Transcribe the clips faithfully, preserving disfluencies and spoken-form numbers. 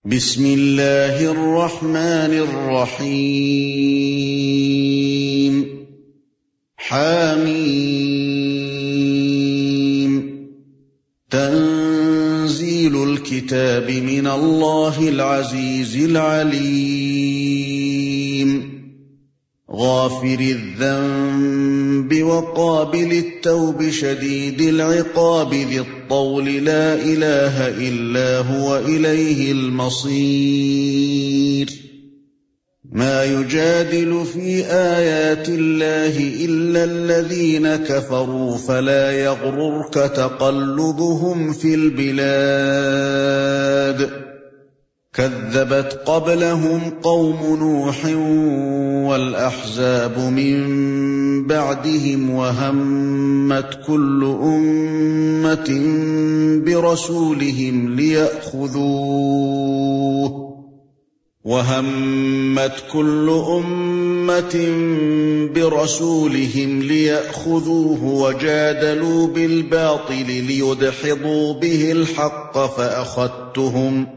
بسم الله الرحمن الرحيم حميم تنزيل الكتاب من الله العزيز العليم غافر الذنب وقابل التوب شديد العقاب ذي الطول لا إله إلا هو إليه المصير ما يجادل في آيات الله إلا الذين كفروا فلا يغررك تقلبهم في البلاد كذبت قبلهم قوم نوح والأحزاب من بعدهم وهمت كل أمة برسولهم ليأخذوه وهمت كل أمة برسولهم ليأخذوه وجادلوا بالباطل ليدحضوا به الحق فأخذتهم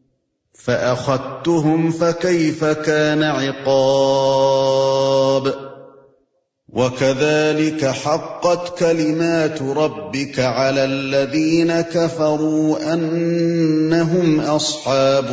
فأخذتهم فكيف كان عقاب وكذلك حقت كلمات ربك على الذين كفروا أنهم أصحاب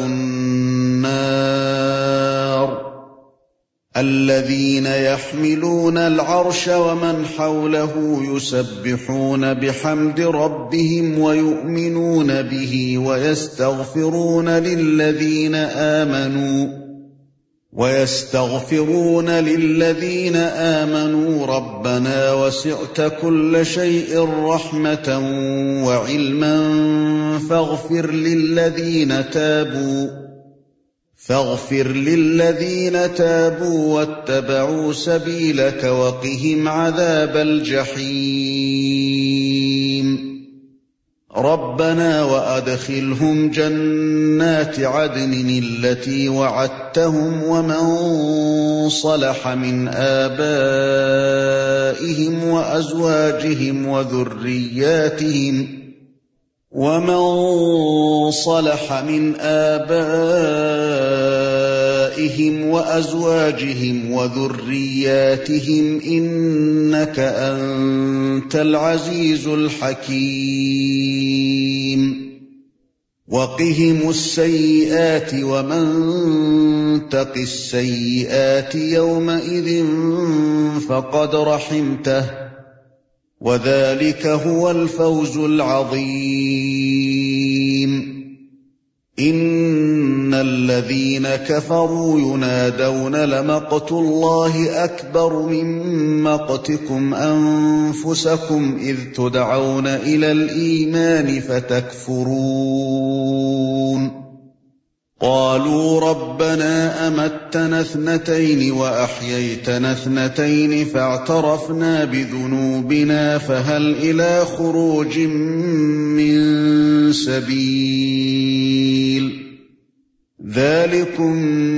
النار الذين يحملون العرش ومن حوله يسبحون بحمد ربهم ويؤمنون به ويستغفرون للذين آمنوا ويستغفرون للذين آمنوا ربنا وسعت كل شيء رحمة وعلما فاغفر للذين تابوا فاغفر للذين تابوا واتبعوا سبيلك وقهم عذاب الجحيم ربنا وأدخلهم جنات عدن التي وعدتهم ومن صلح من آبائهم وأزواجهم وذرياتهم ومن صلح من آبائهم وأزواجهم وذرياتهم إنك أنت العزيز الحكيم وقهم السيئات ومن تق السيئات يومئذ فقد رحمته وذلك هو الفوز العظيم إن الذين كفروا ينادون لمقت الله أكبر من مقتكم أنفسكم إذ تدعون إلى الإيمان فتكفرون قالوا ربنا أمتنا اثنتين وأحييتنا اثنتين فاعترفنا بذنوبنا فهل إلى خروج من سبيل ذلكم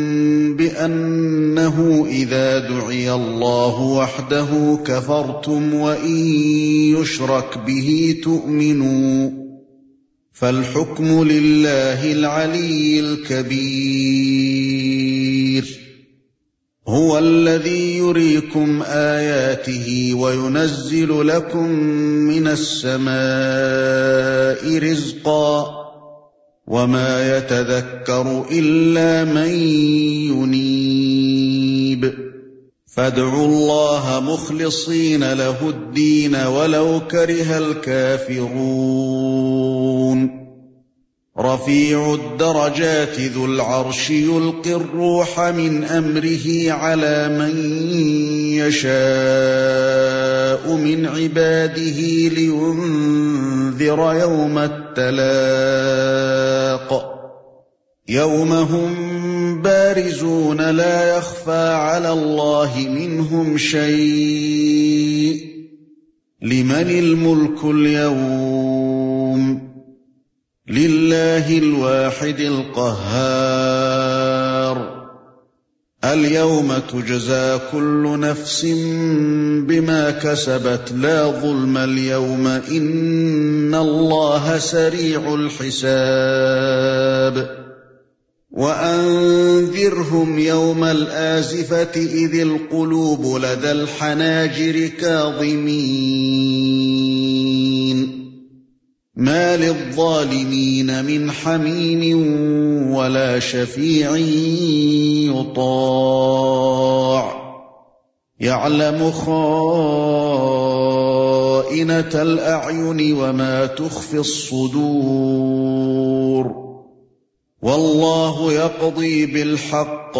بأنه إذا دعي الله وحده كفرتم وإن يشرك به تؤمنوا فالحكم لله العلي الكبير هو الذي يريكم آياته وينزل لكم من السماء رزقا وما يتذكر إلا من ينيب فادعوا الله مخلصين له الدين ولو كره الكافرون رفيع الدرجات ذو العرش يلقي الروح من أمره على من يشاء من عباده لينذر يوم التلاق يوم هم بارزون لا يخفى على الله منهم شيء لمن الملك اليوم لله الواحد القهار اليوم تجزى كل نفس بما كسبت لا ظلم اليوم إن الله سريع الحساب وأنذرهم يوم الآزفة إذ القلوب لدى الحناجر كاظمين ما للظالمين من حميم ولا شفيع يطاع يعلم خائنة الأعين وما تخفي الصدور والله يقضي بالحق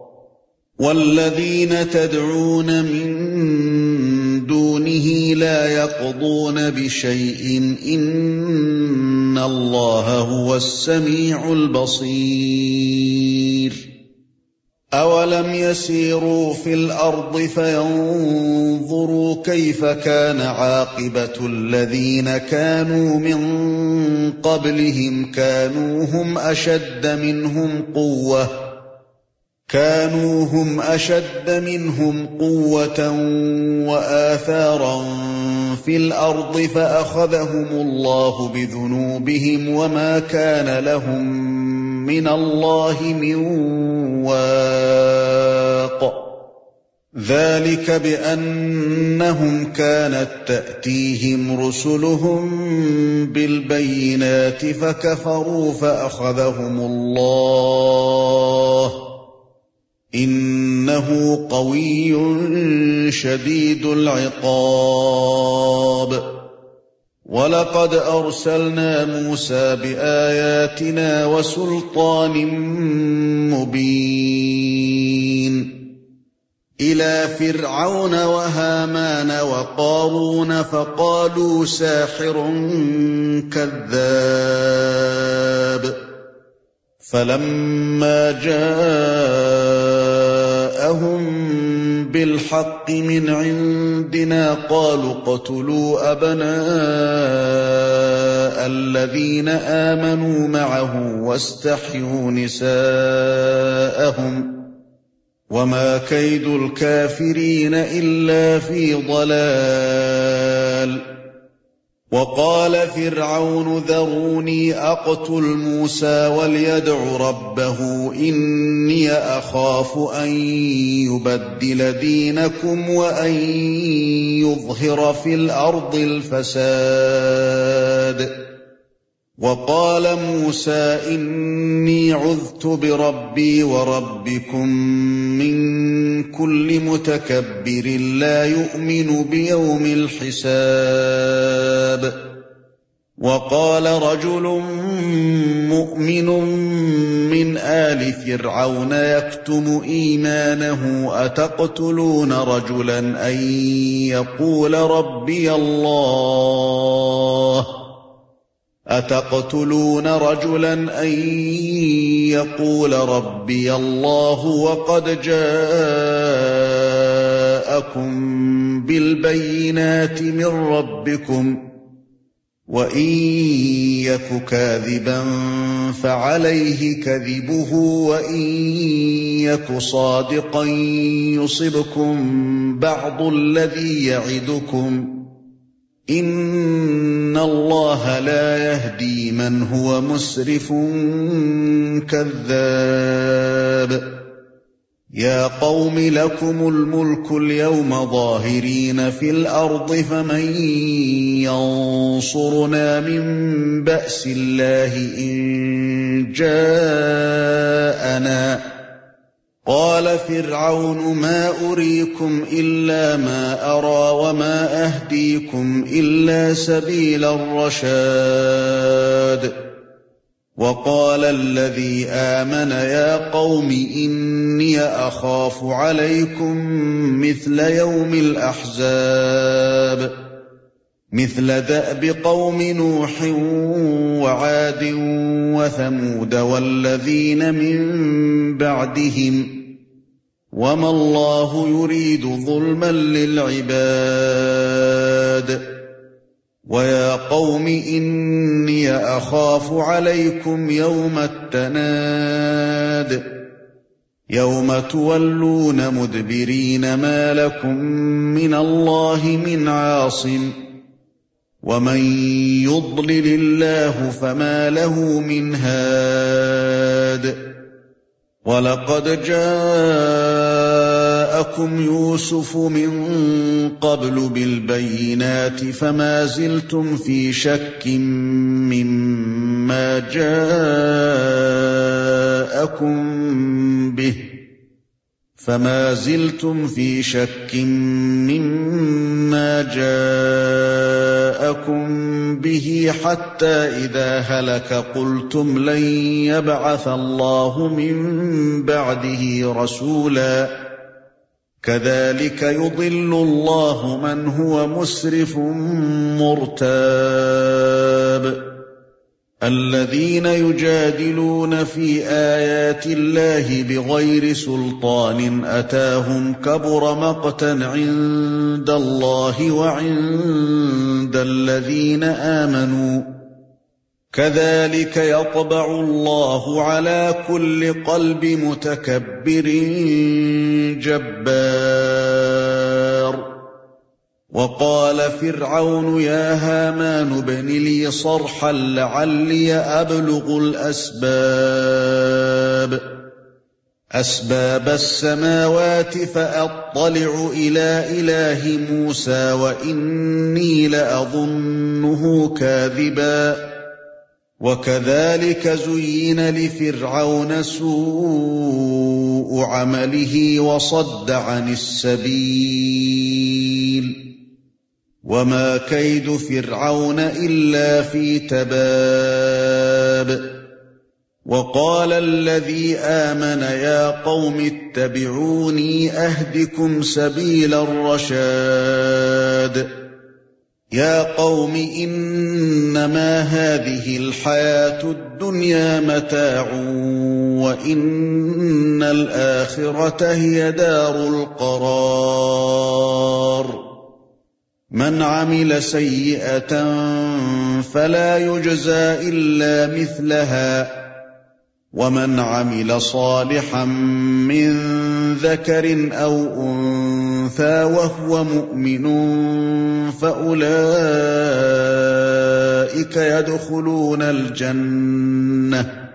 والذين تدعون من دونه لا يقضون بشيء إن الله هو السميع البصير أولم يسيروا في الأرض فينظروا كيف كان عاقبة الذين كانوا من قبلهم كانوا هم أشد منهم قوة كانوا هم أشد منهم قوة وآثارا في الأرض فأخذهم الله بذنوبهم وما كان لهم من الله من واق ذلك بأنهم كانت تأتيهم رسلهم بالبينات فكفروا فأخذهم الله إنه قوي شديد العقاب ولقد أرسلنا موسى بآياتنا وسلطان مبين إلى فرعون وهامان وقارون فقالوا ساحر كذاب فلما جاءهم بالحق من عندنا قالوا اقتلوا أبناء الذين آمنوا معه واستحيوا نساءهم وما كيد الكافرين إلا في ضلال وقال فرعون ذروني أقتل موسى وليدع ربه إني أخاف أن يبدل دينكم وأن يظهر في الأرض الفساد وقال موسى إني عذت بربي وربكم من كل متكبر لا يؤمن بيوم الحساب وقال رجل مؤمن من آل فرعون يكتم إيمانه أتقتلون رجلا أن يقول ربي الله أتقتلون رجلا أن يقول ربي الله وقد جاءكم بالبينات من ربكم وإن يك كاذبا فعليه كذبه وإن يك صادقا يصبكم بعض الذي يعدكم إن الله لا يهدي من هو مسرف كذاب يا قوم لكم الملك اليوم ظاهرين في الأرض فمن ينصرنا من بأس الله إن جاءنا قال فرعون ما أريكم إلا ما أرى وما أهديكم إلا سبيل الرشاد وقال الذي آمن يا قوم إني أخاف عليكم مثل يوم الأحزاب مثل دأب قوم نوح وعاد وثمود والذين من بعدهم وما الله يريد ظلما للعباد ويا قوم إني أخاف عليكم يوم التناد يوم تولون مدبرين ما لكم من الله من عاصم ومن يضلل الله فما له من هاد وَلَقَدْ جَاءَكُمْ يُوسُفُ مِنْ قَبْلُ بِالْبَيِّنَاتِ فَمَا زِلْتُمْ فِي شَكٍّ مِّمَّا جَاءَكُمْ بِهِ فَمَا زِلْتُمْ فِي شَكٍّ مِّمَّا جَاءَكُمْ بِهِ حَتَّى إِذَا هَلَكَ قُلْتُمْ لَن يَبْعَثَ اللَّهُ مِن بَعْدِهِ رَسُولًا كَذَلِكَ يُضِلُّ اللَّهُ مَنْ هُوَ مُسْرِفٌ مُرْتَابٌ الَّذِينَ يُجَادِلُونَ فِي آيَاتِ اللَّهِ بِغَيْرِ سُلْطَانٍ أَتَاهُمْ كَبُرَ مَقْتًا عِندَ اللَّهِ وَعِندَ الَّذِينَ آمَنُوا كَذَلِكَ يَطْبَعُ اللَّهُ عَلَى كُلِّ قَلْبِ مُتَكَبِّرٍ جَبَّارٍ وَقَالَ فِرْعَوْنُ يَا هَامَانُ ابْنِ لِي صَرْحًا لَعَلِّي أَبْلُغُ الْأَسْبَابَ أَسْبَابَ السَّمَاوَاتِ فَأَطَّلِعُ إِلَى إِلَٰهِ مُوسَىٰ وَإِنِّي لَأَظُنُّهُ كَاذِبًا وَكَذَلِكَ زُيِّنَ لِفِرْعَوْنَ سُوءُ عَمَلِهِ وَصَدَّ عَنِ السَّبِيلِ وَمَا كَيْدُ فِرْعَوْنَ إِلَّا فِي تَبَابٍ وَقَالَ الَّذِي آمَنَ يَا قَوْمِ اتَّبِعُونِي أَهْدِكُمْ سَبِيلَ الرَّشَادِ يَا قَوْمِ إِنَّمَا هَٰذِهِ الْحَيَاةُ الدُّنْيَا مَتَاعٌ وَإِنَّ الْآخِرَةَ هِيَ دَارُ الْقَرَارِ مَنْ عَمِلَ سَيِّئَةً فَلَا يُجْزَىٰ إِلَّا مِثْلَهَا وَمَنْ عَمِلَ صَالِحًا مِّن ذَكَرٍ أَوْ أُنثَىٰ وَهُوَ مُؤْمِنٌ فَأُولَٰئِكَ يَدْخُلُونَ الْجَنَّةَ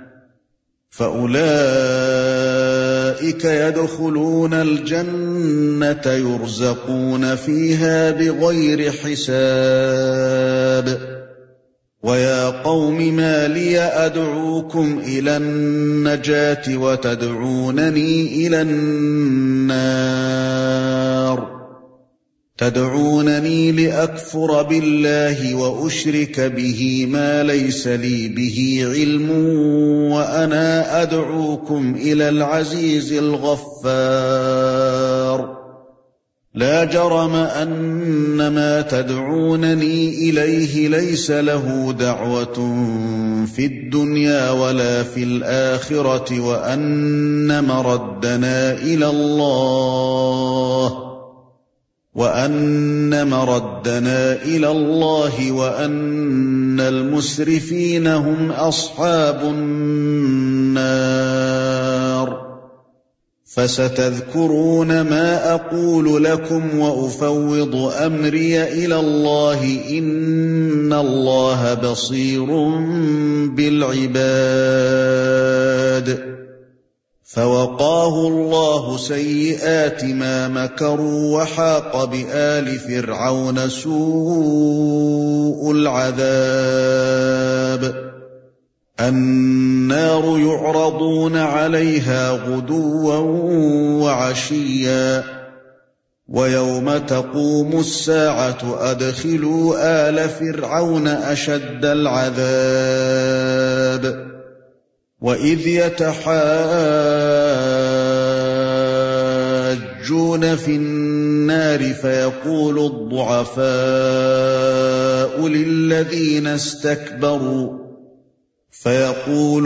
فَأُولَٰئِكَ يَدْخُلُونَ الْجَنَّةَ يُرْزَقُونَ فِيهَا بِغَيْرِ حِسَابٍ وَيَا قَوْمِ مَا لِيَ أَدْعُوكُمْ إِلَى النَّجَاةِ وَتَدْعُونَنِي إِلَى النَّارِ تَدْعُونَنِي لِأَكْفُرَ بِاللَّهِ وَأُشْرِكَ بِهِ مَا لَيْسَ لِي بِهِ عِلْمٌ وَأَنَا أَدْعُوكُمْ إِلَى الْعَزِيزِ الْغَفَّارِ لَا جَرَمَ أَنَّ مَا تَدْعُونَنِي إِلَيْهِ لَيْسَ لَهُ دَعْوَةٌ فِي الدُّنْيَا وَلَا فِي الْآخِرَةِ وَأَنَّ مَرَدَّنَا إِلَى اللَّهِ وَأَنَّ مَرَدَّنَا إِلَى اللَّهِ وَأَنَّ الْمُسْرِفِينَ هُمْ أَصْحَابُ النَّارِ فَسَتَذْكُرُونَ مَا أَقُولُ لَكُمْ وَأُفَوِّضُ أَمْرِي إِلَى اللَّهِ إِنَّ اللَّهَ بَصِيرٌ بِالْعِبَادِ فَوَقَاهُ اللَّهُ سَيِّئَاتِ مَا مَكَرُوا وَحَاقَ بِآلِ فِرْعَوْنَ سُوءُ الْعَذَابِ النَّارُ يُعْرَضُونَ عَلَيْهَا غُدُوًّا وَعَشِيًّا وَيَوْمَ تَقُومُ السَّاعَةُ أَدْخِلُوا آلَ فِرْعَوْنَ أَشَدَّ الْعَذَابِ وَإِذْ يَتَحَاجُّونَ فِي النَّارِ فَيَقُولُ الضُّعَفَاءُ لِلَّذِينَ اسْتَكْبَرُوا فَيَقُولُ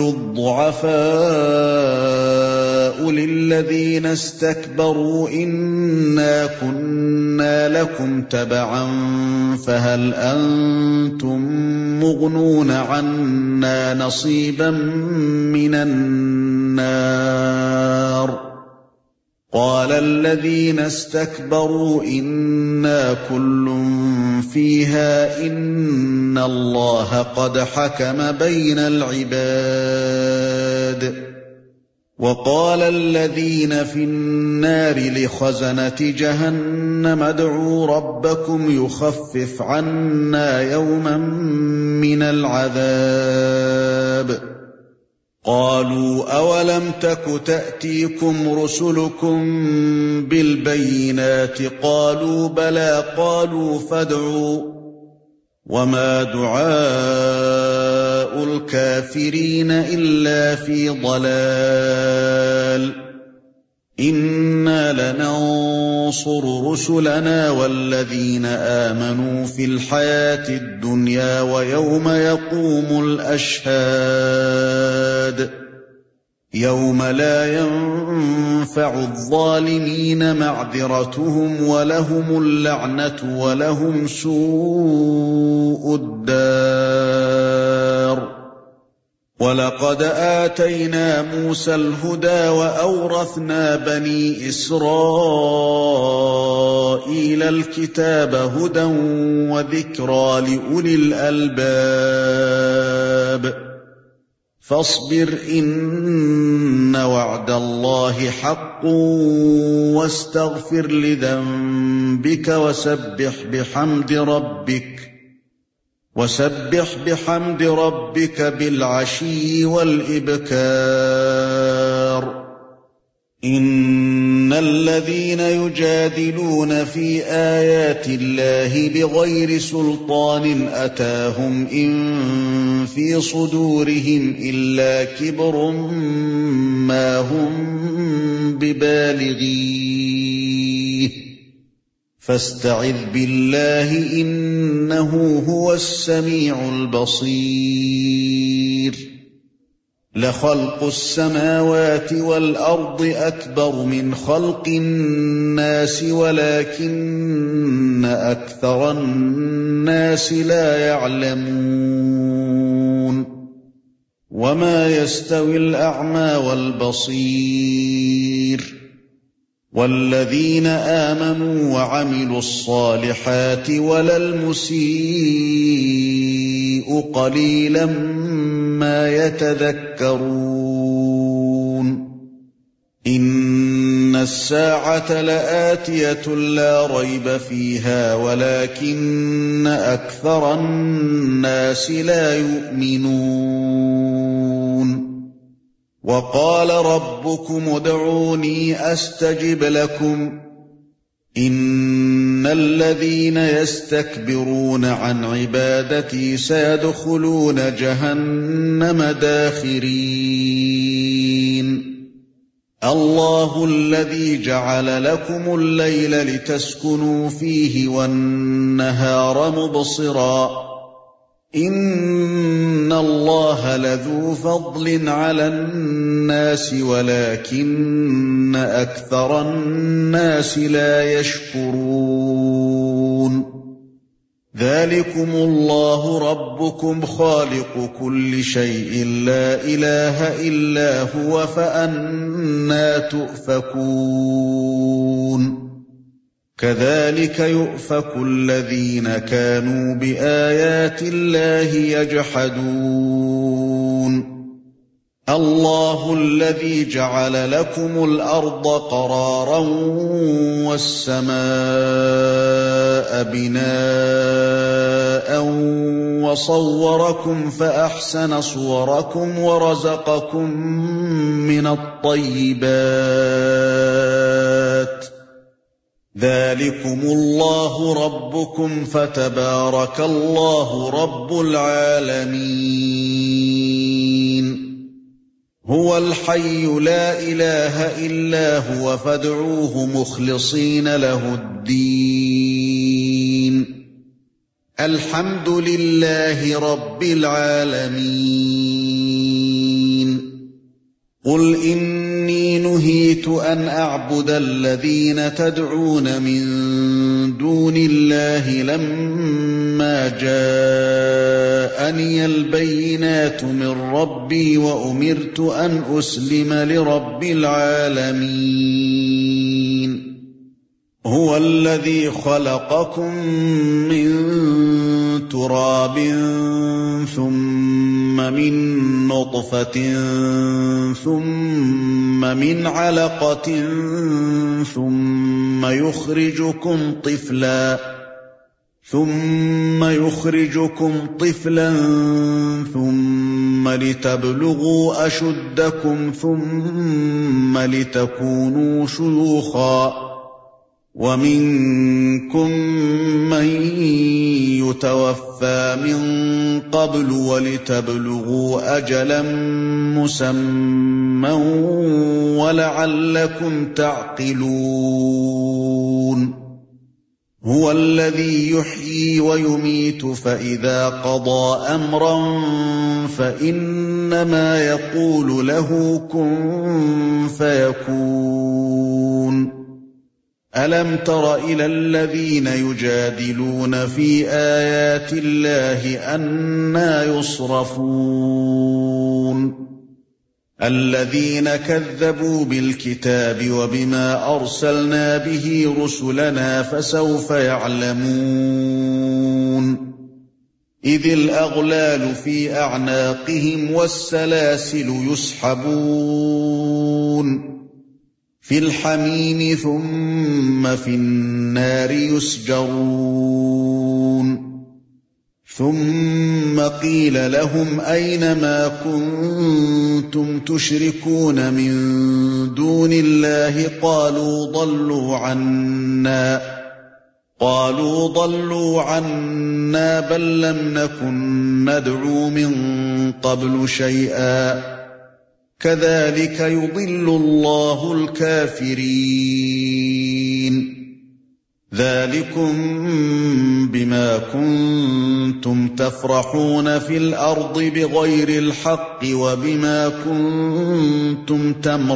الضُّعَفَاءُ لِلَّذِينَ اسْتَكْبَرُوا إِنَّا كُنَّا لَكُمْ تَبَعًا فَهَلْ أَنتُم مُّغْنُونَ عَنَّا نَصِيبًا مِّنَ النَّارِ قَالَ الَّذِينَ اسْتَكْبَرُوا إِنَّا كُلٌّ فِيهَا إِنَّ اللَّهَ قَدْ حَكَمَ بَيْنَ الْعِبَادِ وقال الذين في النار لخزنة جهنم ادعوا ربكم يخفف عنا يوما من العذاب قالوا أولم تك تأتيكم رسلكم بالبينات قالوا بلى قالوا فادعوا وما دعاء الكافرين إلا في ضلال إنا لننصر رسلنا والذين آمنوا في الحياة الدنيا ويوم يقوم الأشهاد يوم لا ينفع الظالمين معذرتهم ولهم اللعنة ولهم سوء الدار ولقد آتينا موسى الهدى وأورثنا بني إسرائيل الكتاب هدى وذكرى لأولي الألباب فاصبر إن وعد الله حق واستغفر لذنبك وسبح بحمد ربك وسبح بحمد ربك بالعشي والإبكار إن الذين يجادلون في آيات الله بغير سلطان أتاهم إن في صدورهم إلا كبر ما هم ببالغيه فاستعذ بالله إنه هو السميع البصير لخلق السماوات والأرض أكبر من خلق الناس ولكن أكثر الناس لا يعلمون وما يستوي الأعمى والبصير والذين آمنوا وعملوا الصالحات ولا المسيء قليلا ما يتذكرون إن الساعة لآتية لا ريب فيها ولكن أكثر الناس لا يؤمنون وقال ربكم ادعوني أستجب لكم إن الذين يستكبرون عن عبادتي سيدخلون جهنم داخرين الله الذي جعل لكم الليل لتسكنوا فيه والنهار مبصرا إن الله لذو فضل على الناس ولكن أكثر الناس لا يشكرون ذلكم الله ربكم خالق كل شيء لا إله إلا هو فأنى تؤفكون كذلك يؤفك الذين كانوا بآيات الله يجحدون الله الذي جعل لكم الأرض قرارا والسماء بناء وصوركم فأحسن صوركم ورزقكم من الطيبات ذلكم الله ربكم فتبارك الله رب العالمين هو الحي لا إله إلا هو فادعوه مخلصين له الدين الحمد لله رب العالمين قل إني نهيت أن أعبد الذين تدعون من دون الله لما جاءني البينات من ربي وأمرت أن أسلم لرب العالمين هُوَ الَّذِي خَلَقَكُم مِّن تُرَابٍ ثُمَّ مِن نُّطْفَةٍ ثُمَّ مِنْ عَلَقَةٍ ثُمَّ يُخْرِجُكُمْ طِفْلًا ثُمَّ يُخْرِجُكُمْ طِفْلًا ثُمَّ لِتَبْلُغُوا أَشُدَّكُمْ ثُمَّ لِتَكُونُوا شُيُوخًا وَمِنكُم مَّن يُتَوَفَّىٰ مِن قَبْلُ وَلِتَبْلُغُوا أَجَلًا مُّسَمًّى وَلَعَلَّكُمْ تَعْقِلُونَ هُوَ الَّذِي يُحْيِي وَيُمِيتُ فَإِذَا قَضَىٰ أَمْرًا فَإِنَّمَا يَقُولُ لَهُ كُن فَيَكُونُ أَلَمْ تَرَ إِلَى الَّذِينَ يُجَادِلُونَ فِي آيَاتِ اللَّهِ أَنَّىٰ يُصْرَفُونَ الَّذِينَ كَذَّبُوا بِالْكِتَابِ وَبِمَا أَرْسَلْنَا بِهِ رُسُلَنَا فَسَوْفَ يَعْلَمُونَ إِذِ الْأَغْلَالُ فِي أَعْنَاقِهِمْ وَالسَّلَاسِلُ يُسْحَبُونَ فِي الْحَمِيمِ ثُمَّ فِي النَّارِ يُسْجَرُونَ ثُمَّ قِيلَ لَهُمْ أَيْنَ مَا كُنتُمْ تُشْرِكُونَ مِن دُونِ اللَّهِ قَالُوا ضَلُّوا عَنَّا قَالُوا ضَلُّوا عَنَّا بَل لَّمْ نَكُن نَّدْعُو مِن قَبْلُ شَيْئًا كَذَلِكَ يُضِلُّ اللَّهُ الْكَافِرِينَ ذَلِكُمْ بِمَا كُنتُمْ تَفْرَحُونَ فِي الْأَرْضِ بِغَيْرِ الْحَقِّ وَبِمَا كُنتُمْ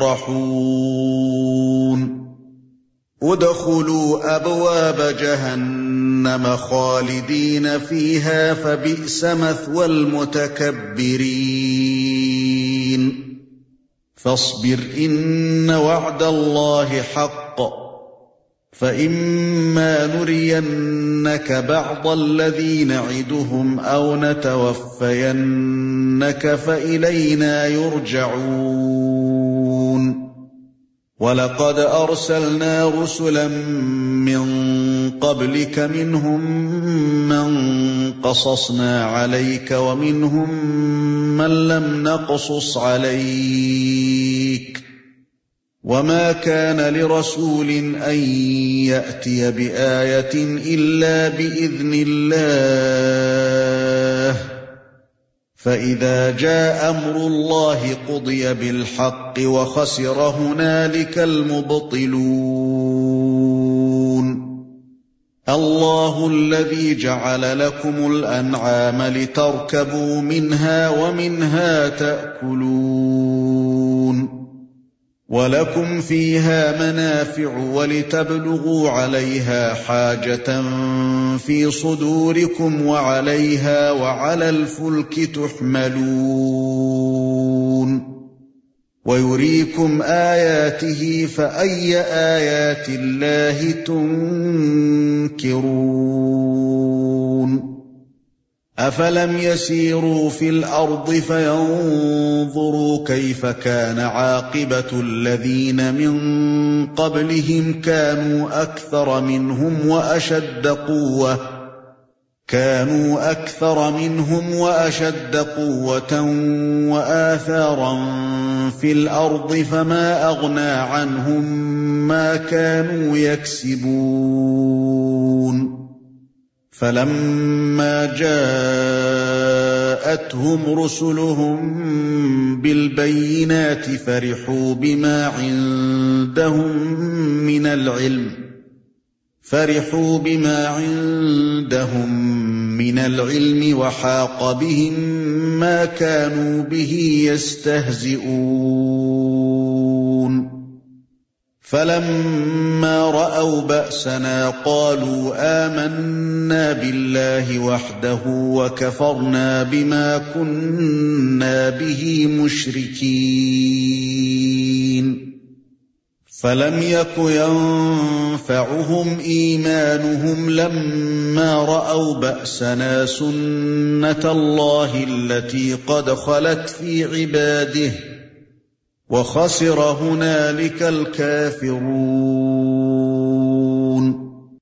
تَمْرَحُونَ ادْخُلُوا أَبْوَابَ جَهَنَّمَ خَالِدِينَ فِيهَا فَبِئْسَ مَثْوَى الْمُتَكَبِّرِينَ فَاصْبِرْ إِنَّ وَعْدَ اللَّهِ حَقٌّ فَإِمَّا نُرِيَنَّكَ بَعْضَ الَّذِي نَعِدُهُمْ أَوْ نَتَوَفَّيَنَّكَ فَإِلَيْنَا يُرْجَعُونَ وَلَقَدْ أَرْسَلْنَا رُسُلًا مِّن قَبْلِكَ مِنْهُم مَّن قَصَصْنَا عَلَيْكَ وَمِنْهُم مَّن لَّمْ نَقْصُصْ عَلَيْكَ وَمَا كَانَ لِرَسُولٍ أَن يَأْتِيَ بِآيَةٍ إِلَّا بِإِذْنِ اللَّهِ فَإِذَا جَاءَ أَمْرُ اللَّهِ قُضِيَ بِالْحَقِّ وَخَسِرَ هُنَالِكَ الْمُبْطِلُونَ اللَّهُ الَّذِي جَعَلَ لَكُمُ الْأَنْعَامَ لِتَرْكَبُوا مِنْهَا وَمِنْهَا تَأْكُلُونَ وَلَكُمْ فِيهَا مَنَافِعُ وَلِتَبْلُغُوا عَلَيْهَا حَاجَةً فِي صُدُورِكُمْ وَعَلَيْهَا وَعَلَى الْفُلْكِ تُحْمَلُونَ وَيُرِيكُمْ آيَاتِهِ فَأَيَّ آيَاتِ اللَّهِ تُنكِرُونَ أَفَلَمْ يَسِيرُوا فِي الْأَرْضِ فَيَنظُرُوا كَيْفَ كَانَ عَاقِبَةُ الَّذِينَ مِن قَبْلِهِمْ كَانُوا أَكْثَرَ مِنْهُمْ وَأَشَدَّ قُوَّةً كَانُوا أَكْثَرَ مِنْهُمْ وَأَشَدَّ قُوَّةً وَآثَارًا فِي الْأَرْضِ فَمَا أَغْنَىٰ عَنْهُم مَّا كَانُوا يَكْسِبُونَ فَلَمَّا جَاءَتْهُمْ رُسُلُهُم بِالْبَيِّنَاتِ فَرِحُوا بِمَا عِندَهُم مِّنَ الْعِلْمِ فَرِحُوا بِمَا عِندَهُم مِّنَ الْعِلْمِ وَحَاقَ بِهِم مَّا كَانُوا بِهِ يَسْتَهْزِئُونَ فَلَمَّا رَأَوْا بَأْسَنَا قَالُوا آمَنَّا بِاللَّهِ وَحْدَهُ وَكَفَرْنَا بِمَا كُنَّا بِهِ مُشْرِكِينَ فَلَمْ يَكُ يَنفَعُهُمْ إِيمَانُهُمْ لَمَّا رَأَوْا بَأْسَنَا سُنَّةَ اللَّهِ الَّتِي قَدْ خَلَتْ فِي عِبَادِهِ وَخَسِرَ هُنَالِكَ الْكَافِرُونَ